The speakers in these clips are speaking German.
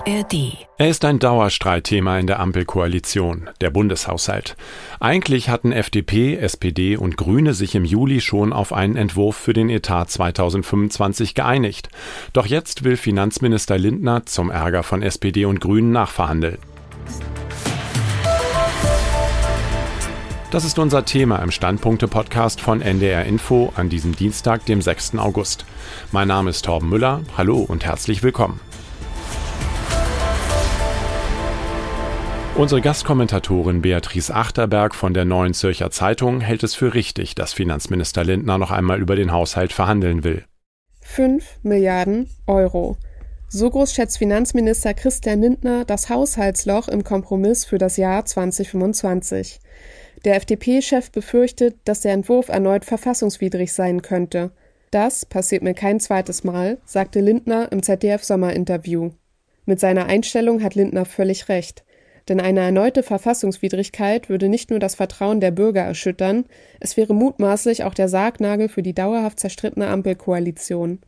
ARD. Er ist ein Dauerstreitthema in der Ampelkoalition, der Bundeshaushalt. Eigentlich hatten FDP, SPD und Grüne sich im Juli schon auf einen Entwurf für den Etat 2025 geeinigt. Doch jetzt will Finanzminister Lindner zum Ärger von SPD und Grünen nachverhandeln. Das ist unser Thema im Standpunkte-Podcast von NDR Info an diesem Dienstag, dem 6. August. Mein Name ist Torben Müller. Hallo und herzlich willkommen. Unsere Gastkommentatorin Beatrice Achterberg von der Neuen Zürcher Zeitung hält es für richtig, dass Finanzminister Lindner noch einmal über den Haushalt verhandeln will. 5 Milliarden Euro. So groß schätzt Finanzminister Christian Lindner das Haushaltsloch im Kompromiss für das Jahr 2025. Der FDP-Chef befürchtet, dass der Entwurf erneut verfassungswidrig sein könnte. Das passiert mir kein zweites Mal, sagte Lindner im ZDF-Sommerinterview. Mit seiner Einstellung hat Lindner völlig recht. Denn eine erneute Verfassungswidrigkeit würde nicht nur das Vertrauen der Bürger erschüttern, es wäre mutmaßlich auch der Sargnagel für die dauerhaft zerstrittene Ampelkoalition.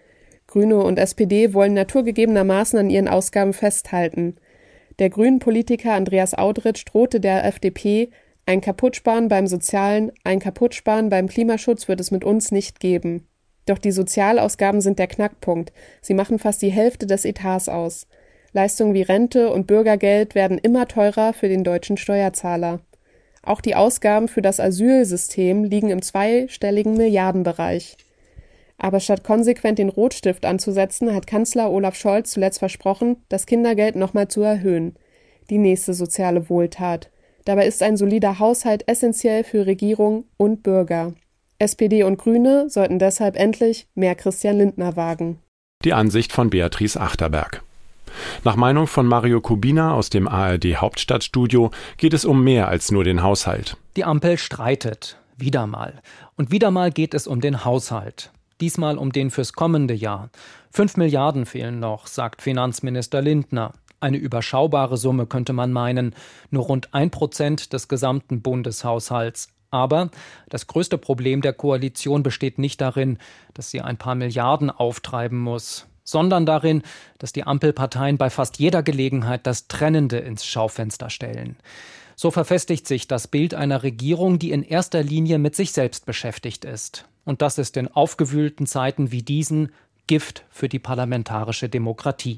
Grüne und SPD wollen naturgegebenermaßen an ihren Ausgaben festhalten. Der Grünen-Politiker Andreas Audritsch drohte der FDP, ein Kaputtsparen beim Sozialen, ein Kaputtsparen beim Klimaschutz wird es mit uns nicht geben. Doch die Sozialausgaben sind der Knackpunkt. Sie machen fast die Hälfte des Etats aus. Leistungen wie Rente und Bürgergeld werden immer teurer für den deutschen Steuerzahler. Auch die Ausgaben für das Asylsystem liegen im zweistelligen Milliardenbereich. Aber statt konsequent den Rotstift anzusetzen, hat Kanzler Olaf Scholz zuletzt versprochen, das Kindergeld nochmal zu erhöhen. Die nächste soziale Wohltat. Dabei ist ein solider Haushalt essentiell für Regierung und Bürger. SPD und Grüne sollten deshalb endlich mehr Christian Lindner wagen. Die Ansicht von Beatrice Achterberg. Nach Meinung von Mario Kubina aus dem ARD Hauptstadtstudio geht es um mehr als nur den Haushalt. Die Ampel streitet. Wieder mal. Und wieder mal geht es um den Haushalt. Diesmal um den fürs kommende Jahr. 5 Milliarden fehlen noch, sagt Finanzminister Lindner. Eine überschaubare Summe könnte man meinen. Nur rund 1% des gesamten Bundeshaushalts. Aber das größte Problem der Koalition besteht nicht darin, dass sie ein paar Milliarden auftreiben muss, sondern darin, dass die Ampelparteien bei fast jeder Gelegenheit das Trennende ins Schaufenster stellen. So verfestigt sich das Bild einer Regierung, die in erster Linie mit sich selbst beschäftigt ist. Und das ist in aufgewühlten Zeiten wie diesen Gift für die parlamentarische Demokratie.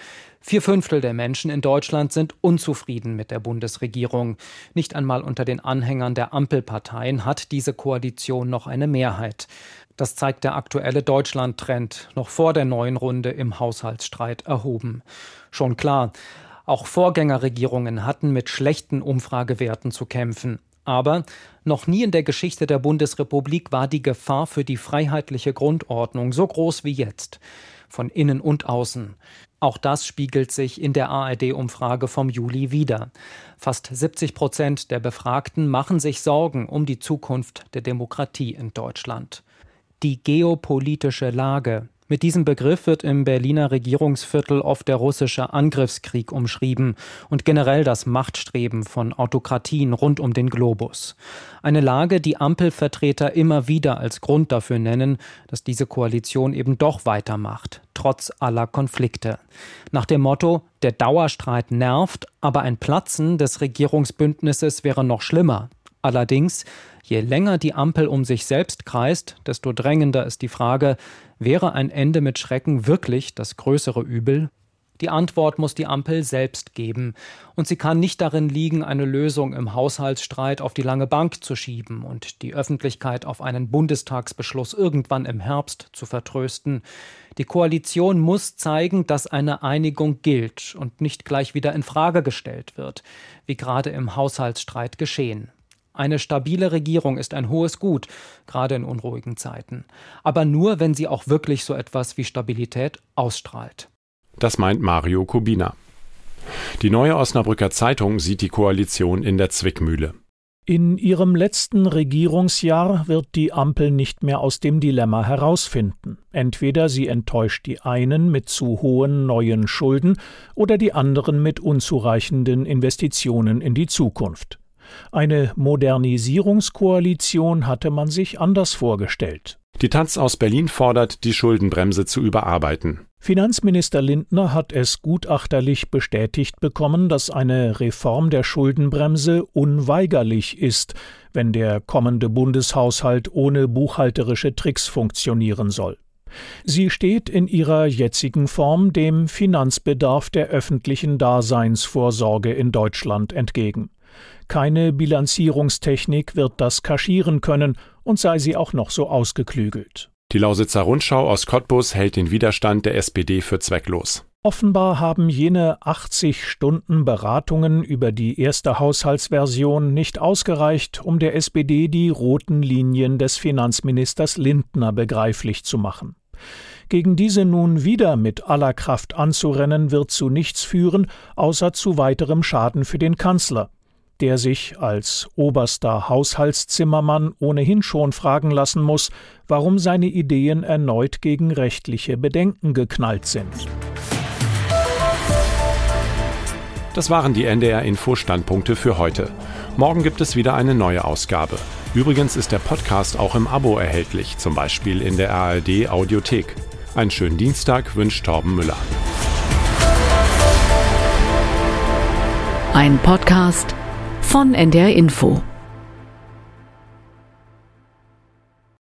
4/5 der Menschen in Deutschland sind unzufrieden mit der Bundesregierung. Nicht einmal unter den Anhängern der Ampelparteien hat diese Koalition noch eine Mehrheit. Das zeigt der aktuelle Deutschland-Trend, noch vor der neuen Runde im Haushaltsstreit erhoben. Schon klar, auch Vorgängerregierungen hatten mit schlechten Umfragewerten zu kämpfen. Aber noch nie in der Geschichte der Bundesrepublik war die Gefahr für die freiheitliche Grundordnung so groß wie jetzt. Von innen und außen. Auch das spiegelt sich in der ARD-Umfrage vom Juli wider. Fast 70% der Befragten machen sich Sorgen um die Zukunft der Demokratie in Deutschland. Die geopolitische Lage. Mit diesem Begriff wird im Berliner Regierungsviertel oft der russische Angriffskrieg umschrieben und generell das Machtstreben von Autokratien rund um den Globus. Eine Lage, die Ampelvertreter immer wieder als Grund dafür nennen, dass diese Koalition eben doch weitermacht, trotz aller Konflikte. Nach dem Motto, der Dauerstreit nervt, aber ein Platzen des Regierungsbündnisses wäre noch schlimmer. Allerdings, je länger die Ampel um sich selbst kreist, desto drängender ist die Frage, wäre ein Ende mit Schrecken wirklich das größere Übel? Die Antwort muss die Ampel selbst geben. Und sie kann nicht darin liegen, eine Lösung im Haushaltsstreit auf die lange Bank zu schieben und die Öffentlichkeit auf einen Bundestagsbeschluss irgendwann im Herbst zu vertrösten. Die Koalition muss zeigen, dass eine Einigung gilt und nicht gleich wieder in Frage gestellt wird, wie gerade im Haushaltsstreit geschehen. Eine stabile Regierung ist ein hohes Gut, gerade in unruhigen Zeiten. Aber nur, wenn sie auch wirklich so etwas wie Stabilität ausstrahlt. Das meint Mario Kubina. Die Neue Osnabrücker Zeitung sieht die Koalition in der Zwickmühle. In ihrem letzten Regierungsjahr wird die Ampel nicht mehr aus dem Dilemma herausfinden. Entweder sie enttäuscht die einen mit zu hohen neuen Schulden oder die anderen mit unzureichenden Investitionen in die Zukunft. Eine Modernisierungskoalition hatte man sich anders vorgestellt. Die taz aus Berlin fordert, die Schuldenbremse zu überarbeiten. Finanzminister Lindner hat es gutachterlich bestätigt bekommen, dass eine Reform der Schuldenbremse unweigerlich ist, wenn der kommende Bundeshaushalt ohne buchhalterische Tricks funktionieren soll. Sie steht in ihrer jetzigen Form dem Finanzbedarf der öffentlichen Daseinsvorsorge in Deutschland entgegen. Keine Bilanzierungstechnik wird das kaschieren können, und sei sie auch noch so ausgeklügelt. Die Lausitzer Rundschau aus Cottbus hält den Widerstand der SPD für zwecklos. Offenbar haben jene 80 Stunden Beratungen über die erste Haushaltsversion nicht ausgereicht, um der SPD die roten Linien des Finanzministers Lindner begreiflich zu machen. Gegen diese nun wieder mit aller Kraft anzurennen, wird zu nichts führen, außer zu weiterem Schaden für den Kanzler, der sich als oberster Haushaltszimmermann ohnehin schon fragen lassen muss, warum seine Ideen erneut gegen rechtliche Bedenken geknallt sind. Das waren die NDR-Info-Standpunkte für heute. Morgen gibt es wieder eine neue Ausgabe. Übrigens ist der Podcast auch im Abo erhältlich, zum Beispiel in der ARD-Audiothek. Einen schönen Dienstag wünscht Torben Müller. Ein Podcast von NDR Info.